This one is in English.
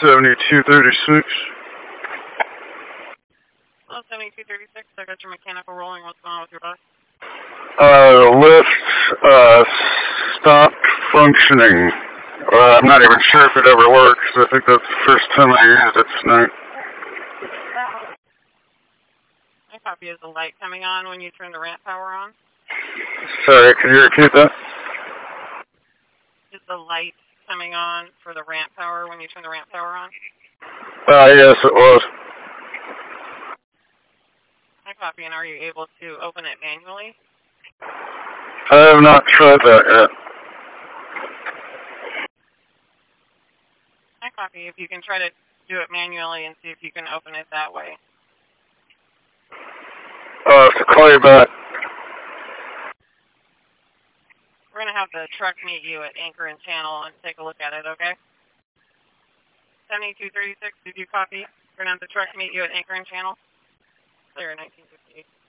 7236. Hello, 7236. I got your mechanical rolling. What's going on with your bus? Lift, stopped functioning. I'm not even sure if it ever works. I think that's the first time I used it tonight. I copy. Is the light coming on when you turn the ramp power on? Sorry, can you repeat that? Is the light coming on for the ramp power when you turn the ramp power on? Yes, it was. I copy. And are you able to open it manually? I have not tried that yet. I copy. If you can try to do it manually and see if you can open it that way. I'll have to call you back. We're going to have the truck meet you at Anchor and Channel and take a look at it, okay? 7236, did you copy? We're going to have the truck meet you at Anchor and Channel. Clear 1958.